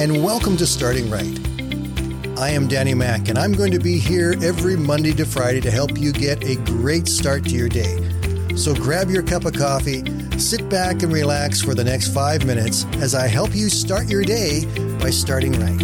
and welcome to Starting Right. I am Danny Mack, and I'm going to be here every Monday to Friday to help you get a great start to your day. So grab your cup of coffee, sit back and relax for the next 5 minutes as I help you start your day by starting right.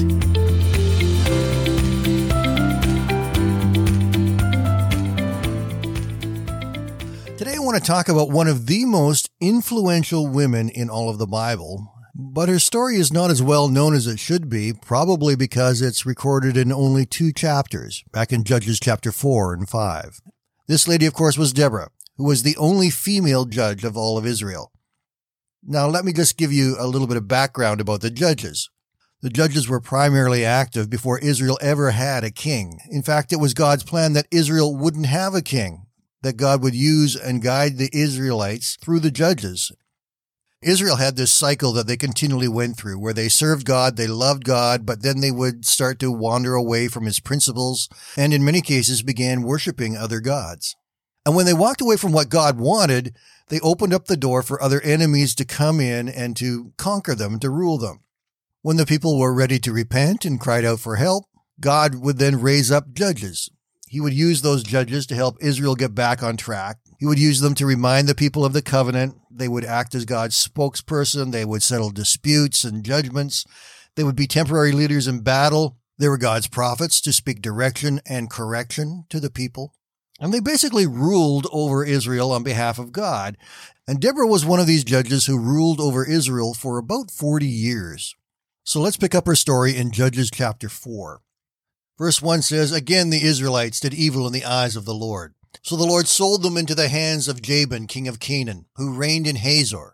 Today I want to talk about one of the most influential women in all of the Bible, but her story is not as well known as it should be, probably because it's recorded in only 2 chapters, back in Judges chapter 4 and 5. This lady, of course, was Deborah, who was the only female judge of all of Israel. Now, let me just give you a little bit of background about the judges. The judges were primarily active before Israel ever had a king. In fact, it was God's plan that Israel wouldn't have a king, that God would use and guide the Israelites through the judges. Israel had this cycle that they continually went through, where they served God, they loved God, but then they would start to wander away from his principles, and in many cases began worshiping other gods. And when they walked away from what God wanted, they opened up the door for other enemies to come in and to conquer them, to rule them. When the people were ready to repent and cried out for help, God would then raise up judges. He would use those judges to help Israel get back on track. He would use them to remind the people of the covenant. They would act as God's spokesperson. They would settle disputes and judgments. They would be temporary leaders in battle. They were God's prophets to speak direction and correction to the people. And they basically ruled over Israel on behalf of God. And Deborah was one of these judges who ruled over Israel for about 40 years. So let's pick up her story in Judges chapter 4. Verse 1 says, "Again the Israelites did evil in the eyes of the Lord. So the Lord sold them into the hands of Jabin, king of Canaan, who reigned in Hazor.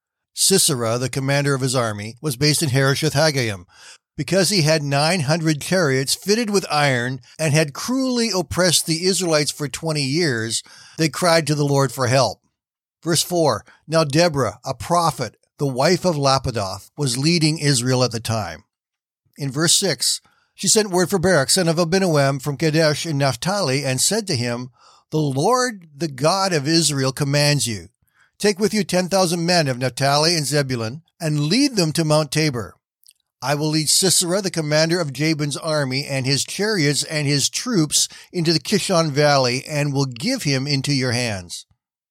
Sisera, the commander of his army, was based in Harosheth-Hagoyim, because he had 900 chariots fitted with iron and had cruelly oppressed the Israelites for 20 years. They cried to the Lord for help." Verse 4, "Now Deborah, a prophet, the wife of Lapidoth, was leading Israel at the time." In verse 6, she sent word for Barak, son of Abinoam, from Kadesh in Naphtali, and said to him, "The Lord, the God of Israel, commands you. Take with you 10,000 men of Naphtali and Zebulun, and lead them to Mount Tabor. I will lead Sisera, the commander of Jabin's army, and his chariots and his troops into the Kishon Valley, and will give him into your hands."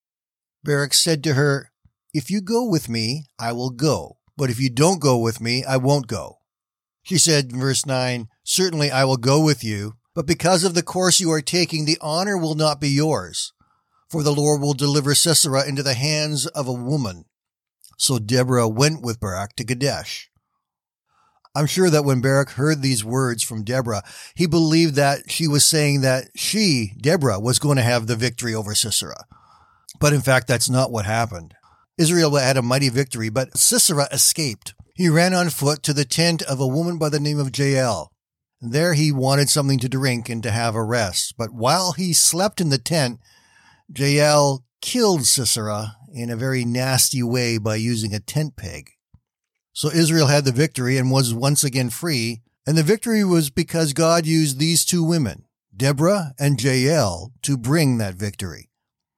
Barak said to her, "If you go with me, I will go. But if you don't go with me, I won't go." She said in verse 9, "Certainly I will go with you, but because of the course you are taking, the honor will not be yours. For the Lord will deliver Sisera into the hands of a woman." So Deborah went with Barak to Kadesh. I'm sure that when Barak heard these words from Deborah, he believed that she was saying that she, Deborah, was going to have the victory over Sisera. But in fact, that's not what happened. Israel had a mighty victory, but Sisera escaped. He ran on foot to the tent of a woman by the name of Jael. There he wanted something to drink and to have a rest. But while he slept in the tent, Jael killed Sisera in a very nasty way by using a tent peg. So Israel had the victory and was once again free. And the victory was because God used these 2 women, Deborah and Jael, to bring that victory.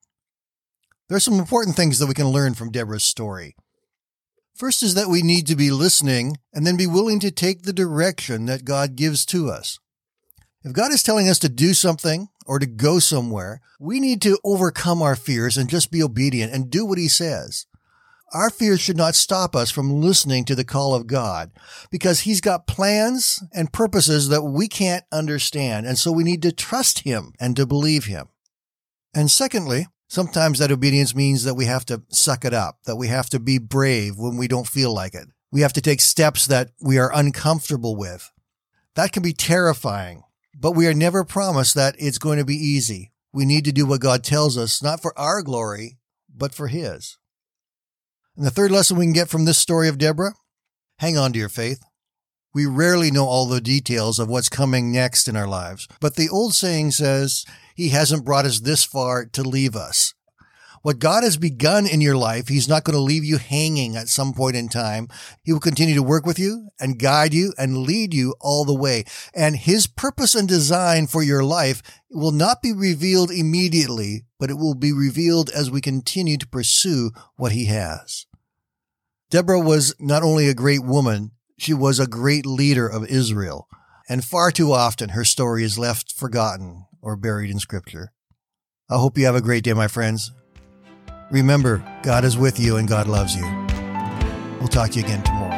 There are some important things that we can learn from Deborah's story. First is that we need to be listening and then be willing to take the direction that God gives to us. If God is telling us to do something or to go somewhere, we need to overcome our fears and just be obedient and do what he says. Our fears should not stop us from listening to the call of God, because he's got plans and purposes that we can't understand, and so we need to trust him and to believe him. And secondly, sometimes that obedience means that we have to suck it up, that we have to be brave when we don't feel like it. We have to take steps that we are uncomfortable with. That can be terrifying, but we are never promised that it's going to be easy. We need to do what God tells us, not for our glory, but for his. And the third lesson we can get from this story of Deborah, hang on to your faith. We rarely know all the details of what's coming next in our lives, but the old saying says, he hasn't brought us this far to leave us. What God has begun in your life, he's not going to leave you hanging at some point in time. He will continue to work with you and guide you and lead you all the way. And his purpose and design for your life will not be revealed immediately, but it will be revealed as we continue to pursue what he has. Deborah was not only a great woman, She was a great leader of Israel, and far too often her story is left forgotten or buried in Scripture. I hope you have a great day, my friends. Remember, God is with you and God loves you. We'll talk to you again tomorrow.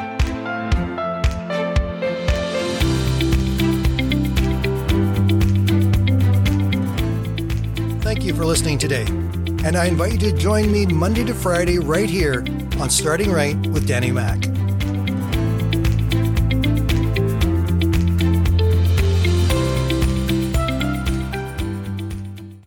Thank you for listening today, and I invite you to join me Monday to Friday right here on Starting Right with Danny Mack.